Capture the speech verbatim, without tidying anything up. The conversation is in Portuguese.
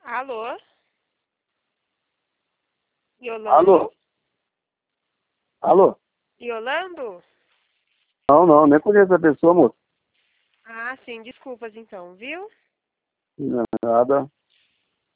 Alô? Yolando? Alô? Alô? Yolando? Não, não, nem conheço a pessoa, moço. Ah, sim, desculpas então, viu? Nada.